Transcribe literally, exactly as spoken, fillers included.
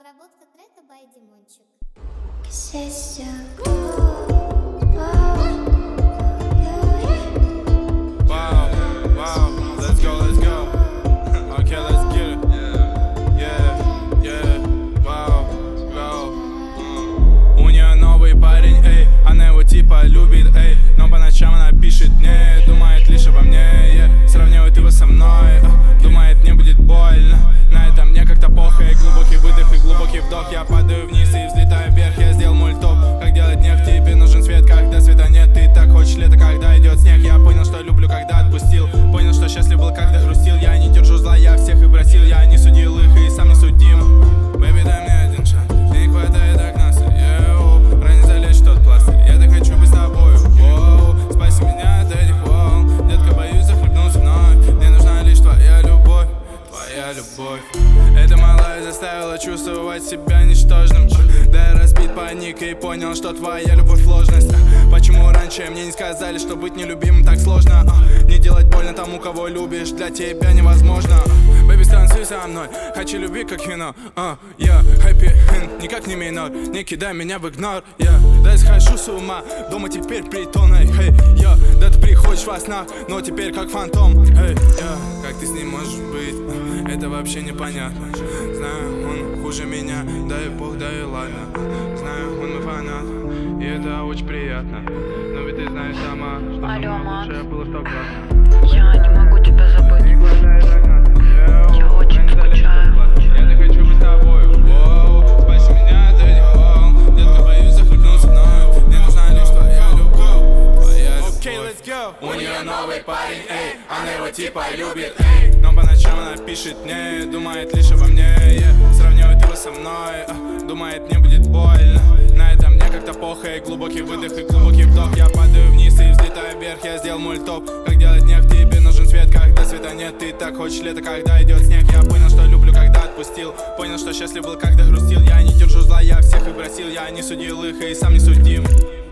Обработка трека by Димончик. Wow, wow, let's go, let's go. Okay, let's get it. Yeah, yeah, wow, go. У нее новый парень, эй, она его типа любит, эй, но по ночам она пишет мне, думает лишь обо мне, yeah. Сравнивает его со мной, думает мне будет больно. На это мне как-то похуй, глубокий выдох и глубокий вдох. Я падаю вниз и взлетаю вверх, я сделал мультоп. Как делать нефть, тебе нужен свет, когда света нет. Ты так хочешь лето, когда идет снег. Я понял, что люблю, когда отпустил. Понял, что счастлив был, когда грустил. Я не держу зла, я всех и просил. Я не судил их и сам не судим. Бэби, дай мне один шанс, мне не хватает окна. Йоу, ранее залечь тот пластырь. Я так хочу быть с тобою, воу. Спаси меня от этих волн. Детка, боюсь захлебнуться вновь. Мне нужна лишь твоя любовь, твоя любовь. Эта малая заставила чувствовать себя ничтожным. Да я разбит паникой и понял, что твоя любовь сложность. Почему раньше мне не сказали, что быть нелюбимым так сложно? Не делать больно тому, кого любишь, для тебя невозможно. Бэби, станцуй со мной, хочу любви как вино. uh, yeah. Happy end, никак не минор. Не кидай меня в игнор, yeah. Да я схожу с ума, дома теперь притоной. Hey, yeah. Да ты приходишь во снах, но теперь как фантом. Hey, yeah. Как ты с ним можешь быть, это вообще непонятно. Знаю, он хуже меня, да и бог, да и ладно. Знаю, он мой фанат, и это очень приятно. Но ведь ты знаешь сама, что Алло, самое Макс. лучшее было стократно. Я не могу тебя забыть. Я очень скучаю. Я так хочу быть с тобой, воу. Спаси меня от этих волн. Детка, боюсь захлебнуться вновь. Мне нужна лишь твоя любовь, твоя любовь. Okay, let's go. У нее новый парень, эй, она его типа любит, эй. Но по ночам она пишет мне, думает лишь обо мне, yeah. Сравнивает его со мной, а, думает мне будет больно. На это мне как-то похуй, глубокий выдох и глубокий вдох. Я падаю вниз и взлетаю вверх, я сделал мультоп. Как делать нефть, тебе нужен свет, когда света нет. Ты так хочешь лето, когда идет снег. Я понял, что люблю, когда отпустил. Понял, что счастлив был, когда грустил. Я не держу зла, я всех и просил. Я не судил их и сам не судим.